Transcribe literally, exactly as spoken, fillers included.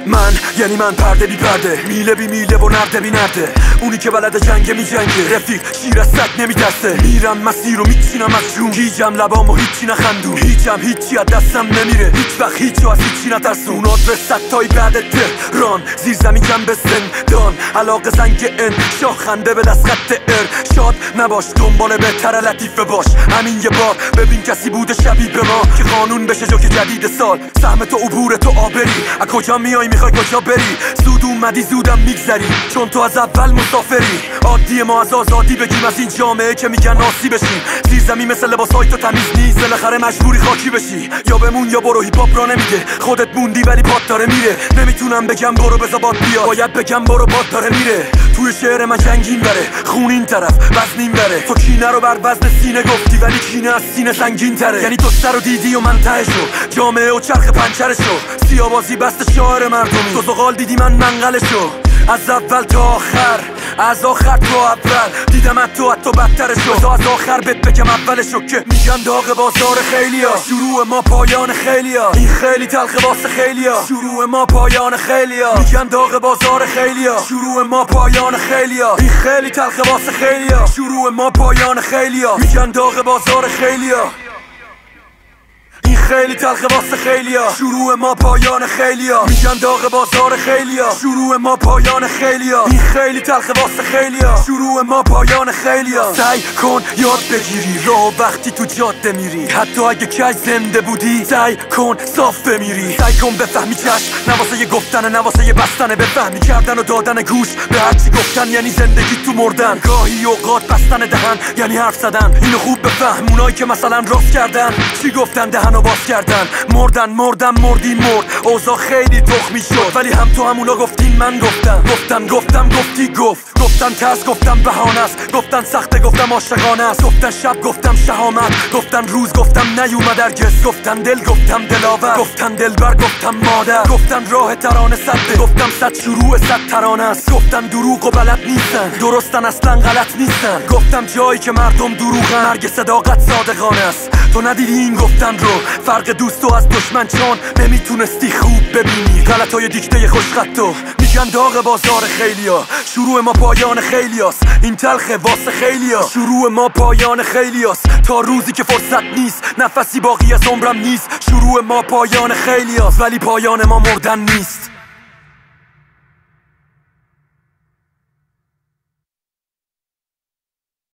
من یعنی من پرده بی پرده، میله بی میله و نرده بی نرده، اونی که بلد جنگ می جنگه، رفیق شیر از سگ نمی دسته، میرم مسیر رو میچینم از جون، گیجم لبام و هیچی نخندون، هیچم هیچی از دستم نمیره، هیچ وقت هیچو از هیچی نترسون، آدرس ستایی بعد تهران، زیر زمین کم به زندان، علاقه زنگ ان، شاه خنده به دست خط ار، شاد نباش دنبال بهتر لطیفه باش، همین یه بار ببین کسی بوده شبیه به ما که قانون بشه جوک جدید سال، سهم تو عبور تو آبری، از کجا میای میخوای کجا بری، زود اومدی زودم میگذری، چون تو از اول مسافری، عادی ما از آزادی بگیم از این جامعه که میگن ناسی بشیم، زیر زمین مثل لباسای تو تمیز نیست، بالاخره مجبوری خاکی بشی، یا بمون یا برو، هیپ هاپ را نمیگه، خودت موندی ولی پات داره میره، نمیتونم بگم برو بذار باد بیاد، باید بگم برو باد داره میره، توی شعر من جنگین بره، خون این طرف وزنین بره، تو کینه رو بر وزن سینه گفتی ولی کینه از سینه سنگین تره، یعنی تو سر رو دیدی و من تهشو، جامعه و چرخ پنچرشو، سیابازی بست شاعر مردمی، تو زغال دیدی من منقلشو، از اول تا آخر، از آخر تا اول، دیدم تو حتی بدترشو، تا از آخر بهت بگم اولشو که میگن داغ بازار خیلیا، شروع ما پایان خیلیا، این خیلی تلخ واسه خیلیا، شروع ما پایان خیلیا، میگن داغ بازار خیلیا، شروع ما پایان خیلیا، این خیلی تلخ واسه خیلیا، شروع ما پایان خیلیا، میگن داغ بازار خیلیا، این خیلی تلخ واسه خیلیا، شروع ما پایان خیلیا، میگن داغ بازار خیلیا، شروع ما پایان خیلیا، این خیلی تلخ واسه خیلیا، شروع ما پایان خیلیا، سعی کن یاد بگیری راه وقتی تو جاده میری، حتی اگه کج زنده بودی سعی کن صاف بمیری، سعی کن بفهمی چشم نواسه ی گفتن نواسه ی بستنه، بفهمی کردن و دادن گوش به هرچی گفتن یعنی زندگی تو مردن، گاهی اوقات بستن دهن یعنی حرف زدن، اینو خوب بفهم، اونایی که مثلا راست کردن چی گفتن دهن و باز کردن، مردن مردم مردی مرد، اوضاع خیلی تخمی شد، ولی هم تو همونا گفتین من گفتم، گفتم گفتم گفتی گفت، گفتن ترس گفتم بهانه است، گفتن سخته گفتم عاشقانه است، گفتن شب گفتم شهامت، گفتن روز گفتم نیومد هرگز، گفتن دل گفتم دلاور، گفتن دلبر گفتم مادر، گفتن راه ترانه صده، گفتم صد شروع صد ترانه است، گفتن دروغ و بلد نیستن، درستن اصلا غلط نیستن، گفتم جایی که مردم دروغن مرگ صداقت صادقانه است، تو ندیدی این گفتن رو، فرق دوستو از دشمن چون نمیتونستی خوب ببینی، غلطای دیکته خوشخطو، میگن داغ بازار خیلیا، شروع ما پایان خیلیاست، این تلخ واسه خیلیا، شروع ما پایان خیلیاست، تا روزی که فرصت نیست، نفسی باقی از عمرم نیست، شروع ما پایان خیلیاست، ولی پایان ما مردن نیست.